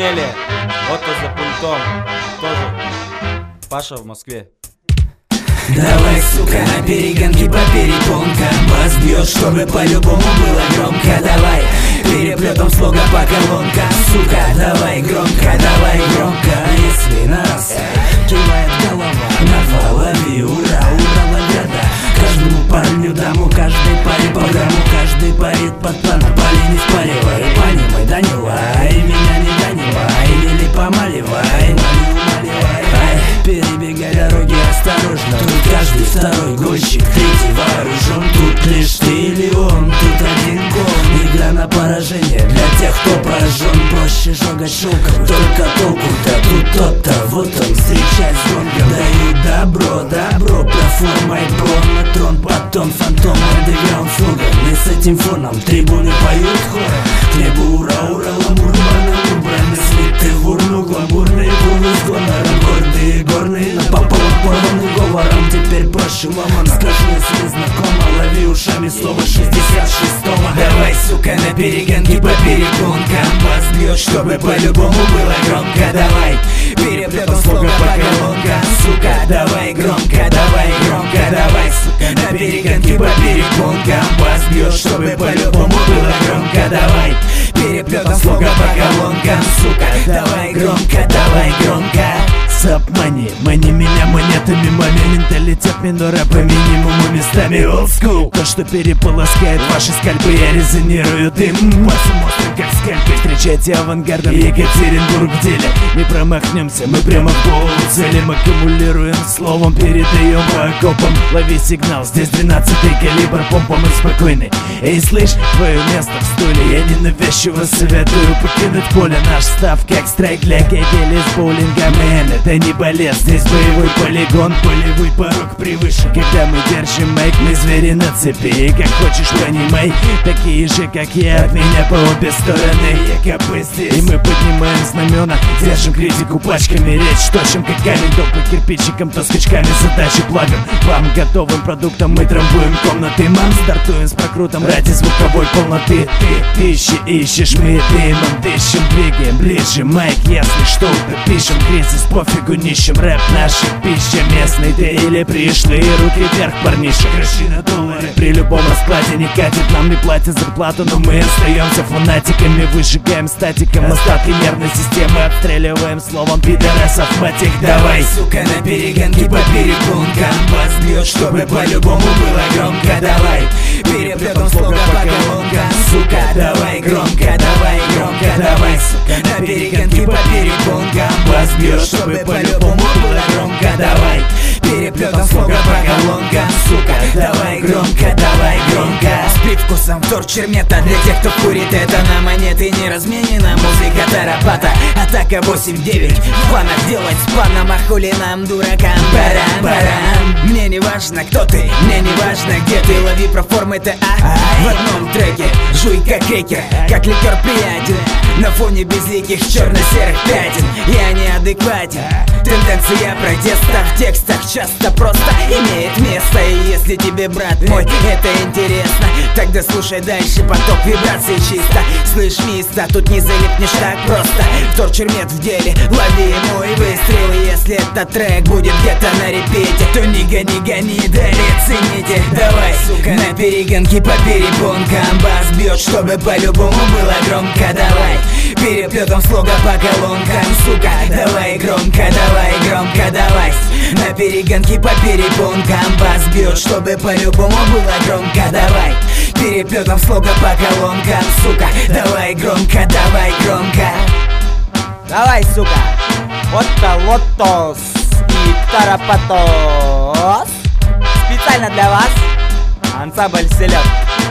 охренели. Отто за пультом. Тоже Паша в Москве. Давай, сука, на перегонки по перепонкам. Бас бьет, чтобы по-любому было громко. Давай, переплетом слога по колонкам. Сука, давай громко, давай громко. Если нас кивает голова, на лови, ура, ура, лаведа. Каждому парню даму, каждой паре по грамму. Каждый парит под план, пали не спаривай. Понимай, да не лай, меня не донимай. Или помаливай, перебегай дороги осторожно. Тут каждый второй гонщик, третий вооружен. Тут лишь ты или он, тут один гон. Игра на поражение для тех, кто поражен. Проще жогать шелком, только толку-то тут тот-то, вот он, встречай с гонком. Даю добро, добро, проформай про на трон. Потом фантом, андеграунд слоган. И с этим фоном трибуны поют хором. К небу ура, ура, ламур, банамур, браны. Слиты в урну, гламурные бурны с гонором. Гордые горные, напополам порваны говором. Теперь проще ломан, скажу, если знакомо. Лови ушами слово 66-го. Давай, сука, на перегонки по перепонкам. Бас бьет, чтобы по-любому было громко. Давай, переплетом слога по колонкам. Сука, давай громко, давай громко. Давай, сука, на перегонки по перепонкам. Бас бьет, чтобы по-любому было громко. Давай, переплетом слога по колонкам. Сука, давай громко, давай громко. Сап-мани, мани меня монетами, маме менталитет минора по минимуму местами old school. То, что переполоскает ваши скальпы, я резонирую дым. Пасом острым, как скальпы, встречайте авангардом. Екатеринбург в деле, не промахнемся, мы прямо в голову целим. Аккумулируем словом, передаем по окопам. Лови сигнал, здесь 12-й калибр, помпом и спокойный. Эй, слышь, твое место в стуле, я ненавязчиво советую покинуть поле. Наш став как страйк для кегели с боулинга, мэн. Это не балет, здесь боевой полигон, полевой порог превыше. Когда мы держим майк, мы звери на цепи. И как хочешь понимай, такие же, как я, от меня по обе стороны. ЕКП здесь, и мы поднимаем знамена, держим критику пачками, речь точим как камень. То по кирпичикам, то скачками задачи плагом. Вам готовым продуктом мы трамбуем комнаты. Мам, стартуем с прокрутом ради звуковой полноты. Ты ищешь, мы дымом дышим, двигаем ближе майк, если что-то пишем. Кризис пофиг, нищим, рэп наша пища. Местный ты или пришлые, руки вверх, парниша. Крыши на доллары, при любом раскладе не катит. Нам не платят зарплату, но мы остаемся фанатиками. Выжигаем статиком остатки нервной системы. Отстреливаем словом пидорасов, мать их. Давай, сука, на перегонки по перепонкам. Бас бьет, чтобы по-любому было громко. Давай, переплетом слога по колонкам. Сука, давай громко, давай громко. Давай, сука, на перегонки по перепонкам. Бас бьет, чтобы по-любому было громко. Давай, переплетом слога по колонкам. Сука, давай громко, давай громко. С привкусом торчермета для тех, кто курит. Это на монеты не разменена музыка тарапата. Атака 8-9, в планах делать с планом. А хули нам, дуракам, барам-барам. Мне не важно, кто ты, мне не важно, где ты. Лови про формы ТА в одном треке. Жуй как крекер, как ликер приятен. На фоне безликих черно-серых пятен я неадекватен. Тенденция протеста в текстах часто просто имеет место. И если тебе, брат мой, это интересно, тогда слушай дальше, поток вибраций чисто. Слышь, миста, тут не залипнешь так просто. Торчермет в деле, лови мой выстрел. И если этот трек будет где-то на репете, то не гони, далее цените. Давай, сука, на перегонки по перепонкам. Бас бьет, чтобы по-любому было громко. Давай, переплетом слога по колонкам. Сука, давай громко, давай громко. Давай, на перегонки по перепонкам. Бас бьет, чтобы по-любому было громко. Давай, переплетом слога по колонкам. Сука, давай громко, давай громко. Давай, сука. Отто Лотос и Тарапатос. Специально для вас ансамбль Селёд.